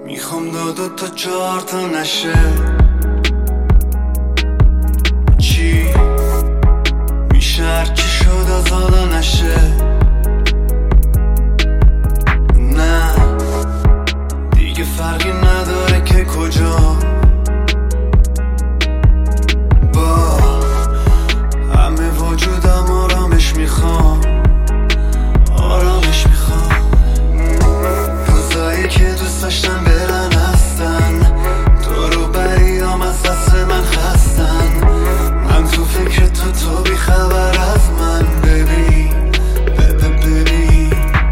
میخوام دو تا 4 تا نشه. چی میشه هرچی شد از حالا نشه. نه دیگه فرقی نداره که کجا. با همه وجودم آرامش میخوام، آرامش میخوام. روزایی که دوست داشتم برن هستن، دورو بریام از دست من خستن. من تو فکر تو بی خبر از من. ببین ببین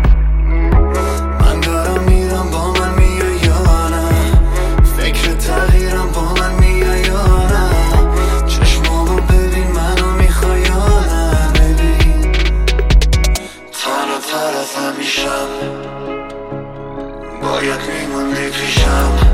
من دارم میرم، با من میای یا نه؟ فکر تغییرم، با من میای یا نه؟ چشمامو ببین، منو میخوای یا نه؟ ببین تنها تر از همیشم، باید میموندی پیشم.